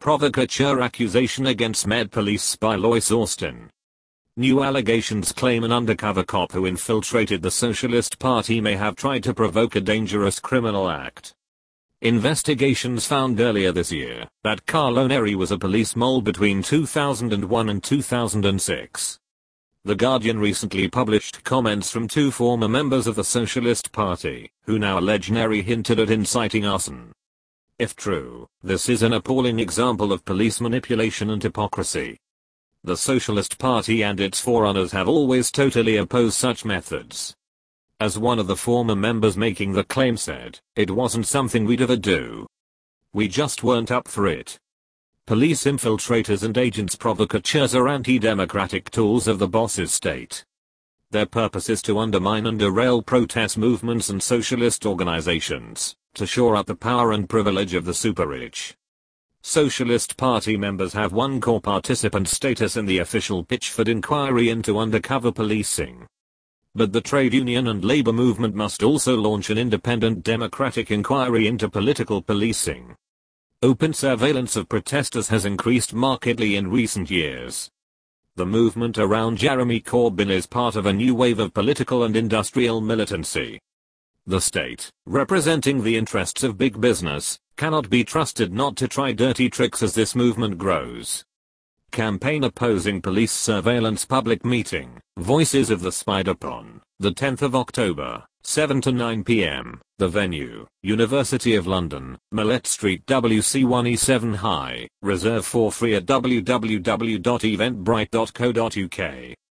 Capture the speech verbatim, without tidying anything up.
Provocateur accusation against Met Police spy Lois Austin. New allegations claim an undercover cop who infiltrated the Socialist Party may have tried to provoke a dangerous criminal act. Investigations found earlier this year that Carlo Neri was a police mole between two thousand one and two thousand six. The Guardian recently published comments from two former members of the Socialist Party, who now allege Neri hinted at inciting arson. If true, this is an appalling example of police manipulation and hypocrisy. The Socialist Party and its forerunners have always totally opposed such methods. As one of the former members making the claim said, "It wasn't something we'd ever do. We just weren't up for it." Police infiltrators and agents provocateurs are anti-democratic tools of the boss's state. Their purpose is to undermine and derail protest movements and socialist organizations, to shore up the power and privilege of the super-rich. Socialist Party members have one core participant status in the official Pitchford inquiry into undercover policing. But the trade union and labor movement must also launch an independent democratic inquiry into political policing. Open surveillance of protesters has increased markedly in recent years. The movement around Jeremy Corbyn is part of a new wave of political and industrial militancy. The state, representing the interests of big business, cannot be trusted not to try dirty tricks as this movement grows. Campaign opposing police surveillance public meeting, Voices of the Spiderpon, the tenth of October, seven to nine p m, the venue, University of London, Millett Street W C one E seven High, reserve for free at w w w dot eventbrite dot co dot u k.